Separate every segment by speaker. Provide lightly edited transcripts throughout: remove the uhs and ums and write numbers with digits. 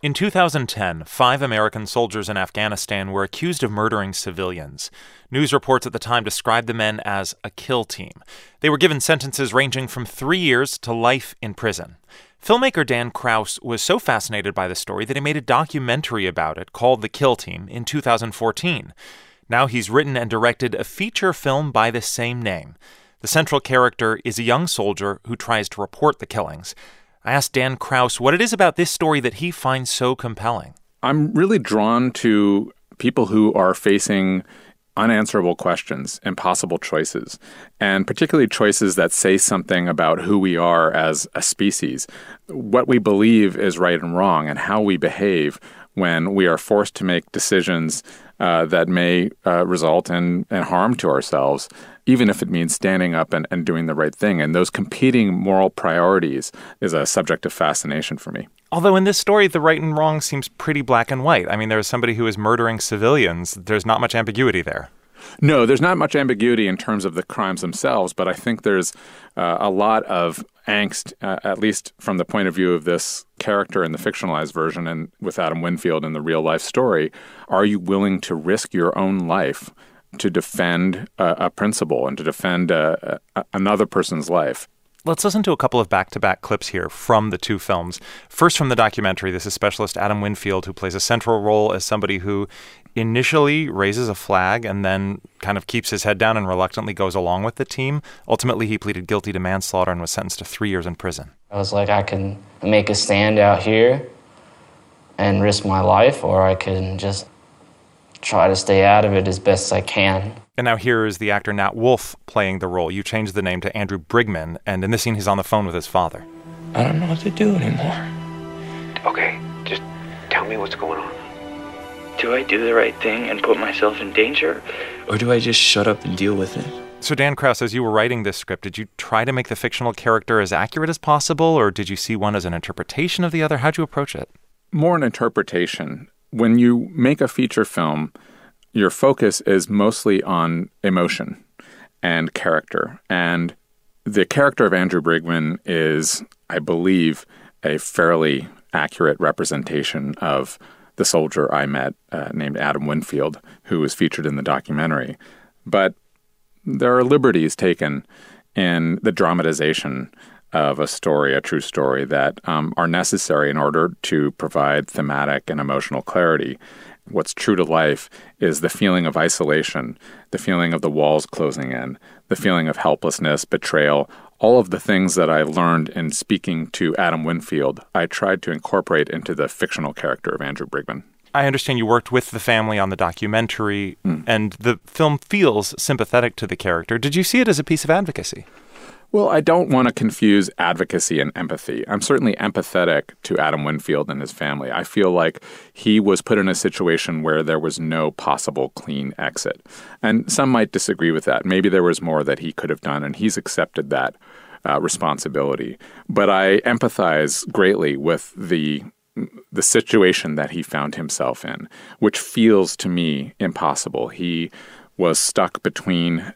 Speaker 1: In 2010, 5 American soldiers in Afghanistan were accused of murdering civilians. News reports at the time described the men as a kill team. They were given sentences ranging from 3 years to life in prison. Filmmaker Dan Kraus was so fascinated by the story that he made a documentary about it called The Kill Team in 2014. Now he's written and directed a feature film by the same name. The central character is a young soldier who tries to report the killings. I asked Dan Kraus what it is about this story that he finds so compelling.
Speaker 2: I'm really drawn to people who are facing unanswerable questions, impossible choices, and particularly choices that say something about who we are as a species, what we believe is right and wrong, and how we behave when we are forced to make decisions that may result in harm to ourselves, even if it means standing up and doing the right thing. And those competing moral priorities is a subject of fascination for me.
Speaker 1: Although in this story, the right and wrong seems pretty black and white. I mean, there's somebody who is murdering civilians. There's not much ambiguity there.
Speaker 2: No, there's not much ambiguity in terms of the crimes themselves, but I think there's a lot of angst, at least from the point of view of this character in the fictionalized version and with Adam Winfield in the real-life story. Are you willing to risk your own life to defend a principle and to defend another person's life?
Speaker 1: Let's listen to a couple of back-to-back clips here from the two films. First, from the documentary, this is specialist Adam Winfield, who plays a central role as somebody who initially raises a flag and then kind of keeps his head down and reluctantly goes along with the team. Ultimately, he pleaded guilty to manslaughter and was sentenced to 3 years in prison.
Speaker 3: I was like, I can make a stand out here and risk my life, or I can just try to stay out of it as best I can.
Speaker 1: And now here is the actor Nat Wolff playing the role. You changed the name to Andrew Brigman, and in this scene, he's on the phone with his father.
Speaker 4: I don't know what to do anymore.
Speaker 5: Okay, just tell me what's going on.
Speaker 4: Do I do the right thing and put myself in danger? Or do I just shut up and deal with it?
Speaker 1: So Dan Kraus, as you were writing this script, did you try to make the fictional character as accurate as possible, or did you see one as an interpretation of the other? How'd you approach it?
Speaker 2: More an interpretation. When you make a feature film, your focus is mostly on emotion and character. And the character of Andrew Brigman is, I believe, a fairly accurate representation of the soldier I met named Adam Winfield, who was featured in the documentary. But there are liberties taken in the dramatization of a story, a true story, that are necessary in order to provide thematic and emotional clarity. What's true to life is the feeling of isolation, the feeling of the walls closing in, the feeling of helplessness, betrayal, all of the things that I learned in speaking to Adam Winfield, I tried to incorporate into the fictional character of Andrew Brigman.
Speaker 1: I understand you worked with the family on the documentary, and the film feels sympathetic to the character. Did you see it as a piece of advocacy?
Speaker 2: Well, I don't want to confuse advocacy and empathy. I'm certainly empathetic to Adam Winfield and his family. I feel like he was put in a situation where there was no possible clean exit. And some might disagree with that. Maybe there was more that he could have done, and he's accepted that responsibility. But I empathize greatly with the situation that he found himself in, which feels to me impossible. He was stuck between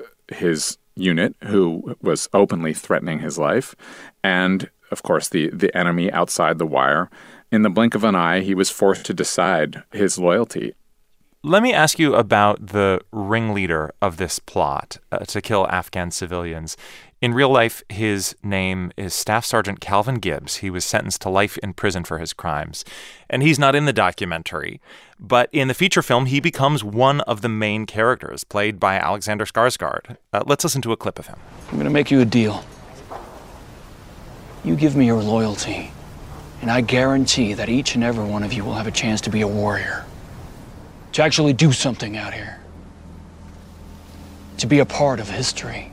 Speaker 2: his unit, who was openly threatening his life, and, of course, the enemy outside the wire. In the blink of an eye, he was forced to decide his loyalty.
Speaker 1: Let me ask you about the ringleader of this plot to kill Afghan civilians. In real life, his name is Staff Sergeant Calvin Gibbs. He was sentenced to life in prison for his crimes. And he's not in the documentary. But in the feature film, he becomes one of the main characters, played by Alexander Skarsgård. Let's listen to a clip of him.
Speaker 6: I'm going to make you a deal. You give me your loyalty, and I guarantee that each and every one of you will have a chance to be a warrior. To actually do something out here. To be a part of history.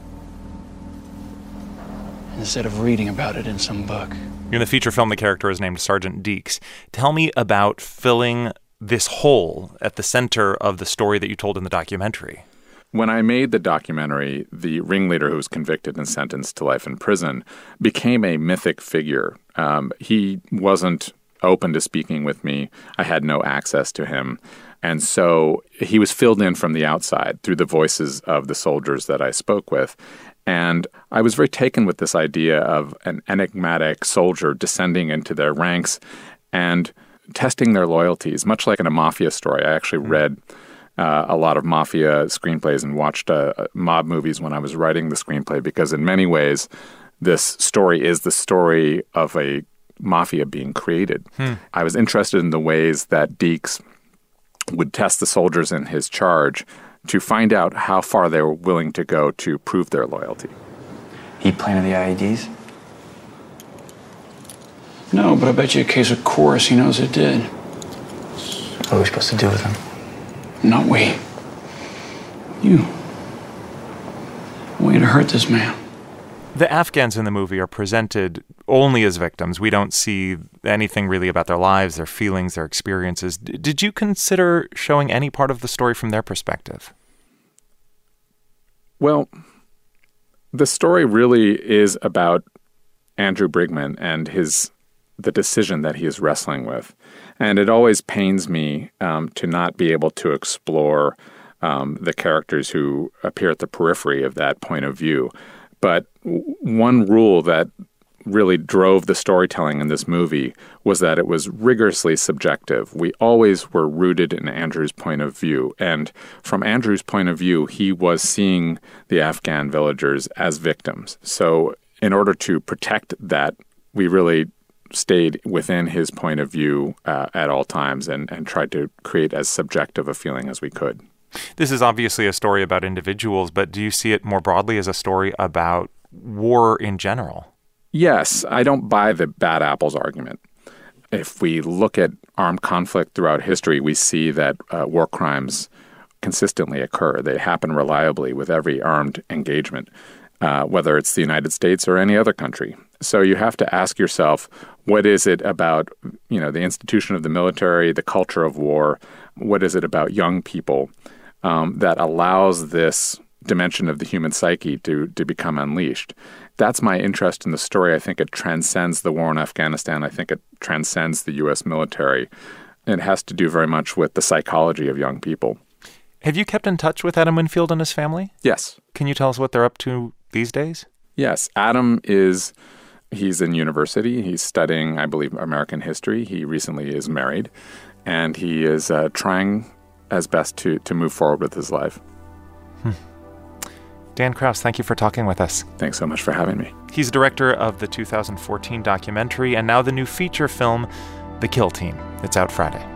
Speaker 6: Instead of reading about it in some book.
Speaker 1: In the feature film, the character is named Sergeant Deeks. Tell me about filling this hole at the center of the story that you told in the documentary.
Speaker 2: When I made the documentary, the ringleader who was convicted and sentenced to life in prison became a mythic figure. He wasn't open to speaking with me. I had no access to him. And so he was filled in from the outside through the voices of the soldiers that I spoke with. And I was very taken with this idea of an enigmatic soldier descending into their ranks and testing their loyalties, much like in a mafia story. I actually read a lot of mafia screenplays and watched mob movies when I was writing the screenplay, because in many ways, this story is the story of a mafia being created. I was interested in the ways that Deeks would test the soldiers in his charge to find out how far they were willing to go to prove their loyalty.
Speaker 4: He planted the IEDs?
Speaker 6: No, but I bet you a case of course he knows it did.
Speaker 4: What are we supposed to do with him?
Speaker 6: Not we. You. I want you to hurt this man.
Speaker 1: The Afghans in the movie are presented only as victims. We don't see anything really about their lives, their feelings, their experiences. Did you consider showing any part of the story from their perspective?
Speaker 2: Well, the story really is about Andrew Brigman and the decision that he is wrestling with. And it always pains me to not be able to explore the characters who appear at the periphery of that point of view. But one rule that really drove the storytelling in this movie was that it was rigorously subjective. We always were rooted in Andrew's point of view. And from Andrew's point of view, he was seeing the Afghan villagers as victims. So in order to protect that, we really stayed within his point of view at all times and tried to create as subjective a feeling as we could.
Speaker 1: This is obviously a story about individuals, but do you see it more broadly as a story about war in general?
Speaker 2: Yes, I don't buy the bad apples argument. If we look at armed conflict throughout history, we see that war crimes consistently occur. They happen reliably with every armed engagement, whether it's the United States or any other country. So you have to ask yourself, what is it about, the institution of the military, the culture of war? What is it about young people that allows this dimension of the human psyche to become unleashed? That's my interest in the story. I think it transcends the war in Afghanistan. I think it transcends the U.S. military. It has to do very much with the psychology of young people.
Speaker 1: Have you kept in touch with Adam Winfield and his family?
Speaker 2: Yes.
Speaker 1: Can you tell us what they're up to these days?
Speaker 2: Yes. Adam he's in university. He's studying, I believe, American history. He recently is married, and he is trying as best to move forward with his life.
Speaker 1: Dan Kraus, thank you for talking with us.
Speaker 2: Thanks so much for having me.
Speaker 1: He's director of the 2014 documentary and now the new feature film, The Kill Team. It's out Friday.